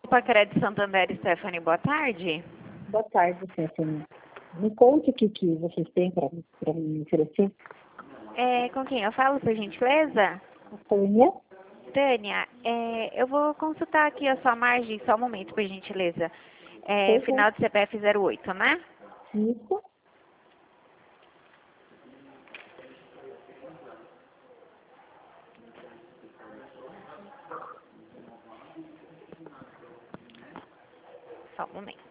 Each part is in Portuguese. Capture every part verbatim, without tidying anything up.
Pacred Santander, Stephanie, boa tarde. Boa tarde, Stephanie. Me conte o que, que vocês têm para me oferecer. É, com quem eu falo, por gentileza? A Tânia. Tânia, é, eu vou consultar aqui a sua margem, só um momento, por gentileza. É, Uhum. final do C P F zero oito, né? Isso. Só um momento.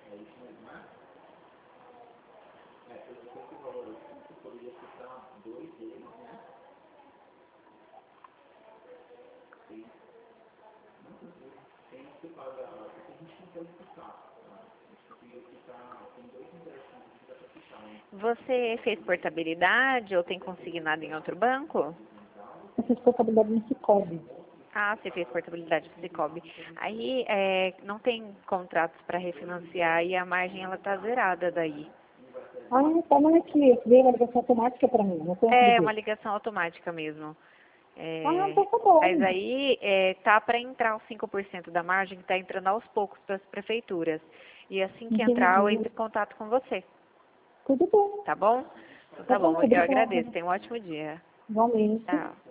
Você fez portabilidade ou tem consignado em outro banco? Eu fiz portabilidade no Cicobi. Ah, você fez portabilidade do Cicobi. Aí é, não tem contratos para refinanciar e a margem ela tá zerada daí. Ah, tá, não é que veio uma ligação automática para mim, não tem É que uma ver. ligação automática mesmo. Ah, É, então tá bom. mas aí é, tá para entrar os cinco por cento da margem, que está entrando aos poucos para as prefeituras. E assim que entrar, eu Entendi. entro em contato com você. Tudo bem. Tá bom? Então Tá tá bom, bom, eu obrigada. agradeço. Tenha um ótimo dia. Igualmente. Tchau.